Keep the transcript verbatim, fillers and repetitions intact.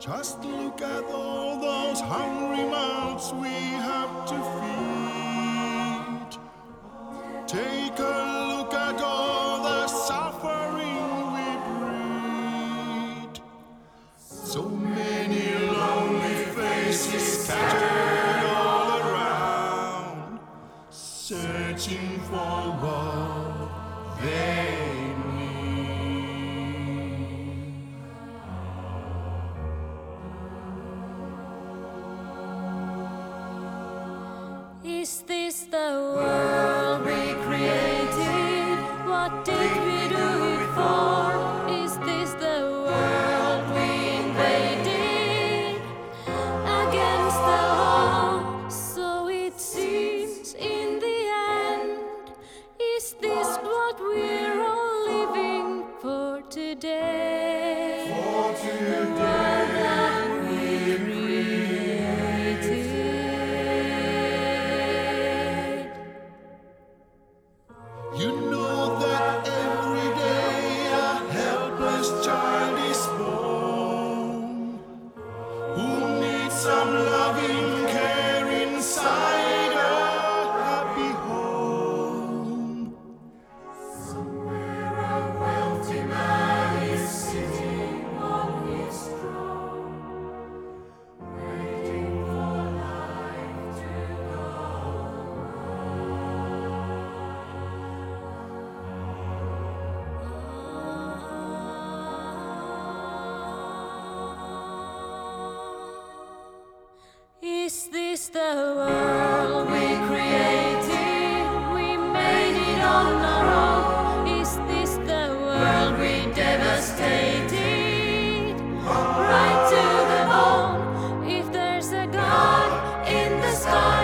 Just look at all those hungry mouths we have to feed. Take a look at all the suffering we breed. So many lonely faces scattered all around, searching for what they Is this the world we created? What did we do it for? Is this the world we invaded? Against the law, so it seems in the end. Is this what we're all living for today? For today. You know that every day a helpless child is born, who needs some loving care inside a happy home. Somewhere a wealthy man is sitting on his throne, waiting for life to go. Is this the world we created? We made it on our own. Is this the world we devastated? Right to the bone. If there's a God in the sky,